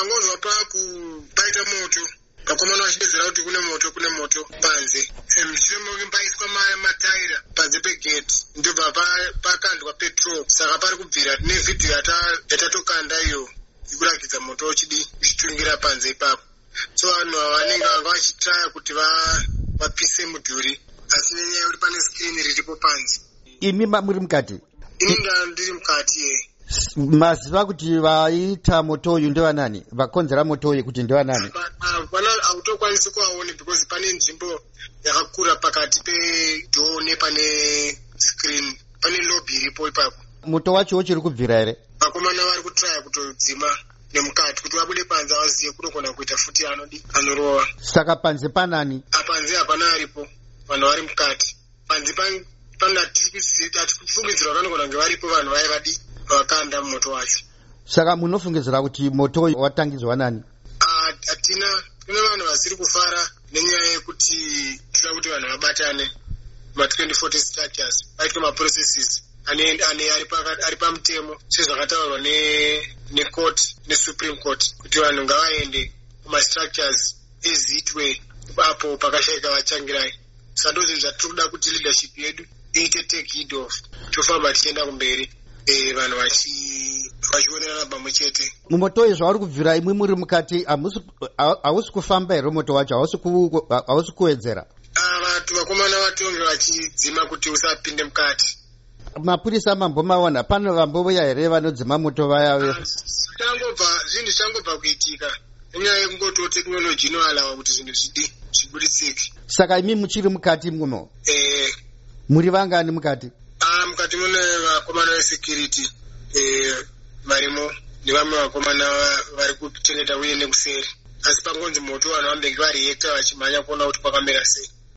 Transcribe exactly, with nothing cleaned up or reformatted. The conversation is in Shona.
Tangonzwa pakupaita moto. Vakomana vachidedzera kuti kune moto kune moto panze. Mushure mokunge paiswa mataira panze pegeti ndobva pakandwa petrol. Saka pari kubvira nevhidhiyo yatatokanda iyo ikurakidza moto uchidi uchitungira panze ipapo. So vanhu vanenge vanga vachitraya kuti vapise mudhuri asi nenyaya yekuti pane skrini riripo panze. Imi muri mukati? Ini ndiri mukati ye. Maziva kuti vaita moto uyu ndevanani? Vakonzera moto uyu kuti ndevanani? Vana hautokwanisi kuvaone because pane nzvimbo yakakura pakati pedhoo nepane screen. Pane lobby iripo ipapo. Moto wacho uchiri kubvira here? Vakomana vari kutraya kutodzima nemukati kuti vabude panze vazive kunogona kuita futi anodi anorova. Saka panze panani? Panze hapana aripo. Vanhu vari mukati. Panze pana hatikufungidzira kuti vanogona kunge varipo vanhu vai vadi vakanda moto wacho. Saka munofungidzira kuti moto watangidzwa nani? Hatina kune vanhu vasiri kufara nenyaya yekuti tinoda kuti vanhu vabatane ma twenty forty structures vaitwe maprocesses ane ari pamutemo sezvakataurwa necourt nesupreme court kuti vanhu ngavaende kumastructures eziitwe apo pakashayika vachangirai. Saka ndozvinhu zvatiri kuda kuti leadership yedu iite take heed of tofamba tichienda kumberi vanhu vachionerana pamwe chete. Mumoto uyu zvauri kubvira imwe muri mukati hausi kufamba here moto wacho? Hausi kuwedzera? Vatu vakomana vatonge vachidzima kuti usapinde mukati. Mapurisa mambomaona pano vambovuya here vanodzima moto vaya? Zvinhu zvangobva kuitika nenyaya yekungoti tekinoloji inoalawa kuti zvinhu zvidi zviburitsike. Saka imi muchiri mukati muno? Eh. Muri vangani mukati? Ah, mukati mune vakomana vesecurity varimo nevamwe vakomana vari kuchengeta uye nekuseri. Asi pangonzi moto vanhu vambenge variekta vachimhanya kuona kuti kwakamira sei.